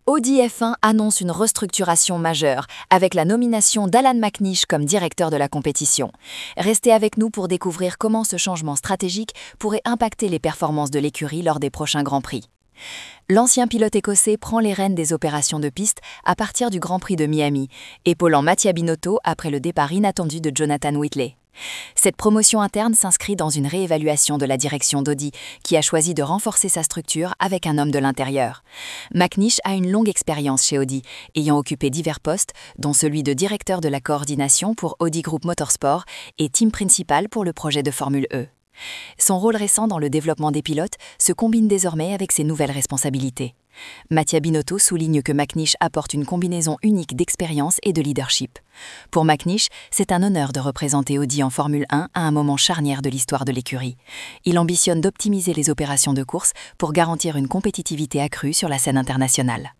Audi F1 annonce une restructuration majeure, avec la nomination d'Alan McNish comme directeur de la compétition. Restez avec nous pour découvrir comment ce changement stratégique pourrait impacter les performances de l'écurie lors des prochains Grands Prix. L'ancien pilote écossais prend les rênes des opérations de piste à partir du Grand Prix de Miami, épaulant Mattia Binotto après le départ inattendu de Jonathan Whitley. Cette promotion interne s'inscrit dans une réévaluation de la direction d'Audi, qui a choisi de renforcer sa structure avec un homme de l'intérieur. McNish a une longue expérience chez Audi, ayant occupé divers postes, dont celui de directeur de la coordination pour Audi Group Motorsport et team principal pour le projet de Formule E. Son rôle récent dans le développement des pilotes se combine désormais avec ses nouvelles responsabilités. Mattia Binotto souligne que McNish apporte une combinaison unique d'expérience et de leadership. Pour McNish, c'est un honneur de représenter Audi en Formule 1 à un moment charnière de l'histoire de l'écurie. Il ambitionne d'optimiser les opérations de course pour garantir une compétitivité accrue sur la scène internationale.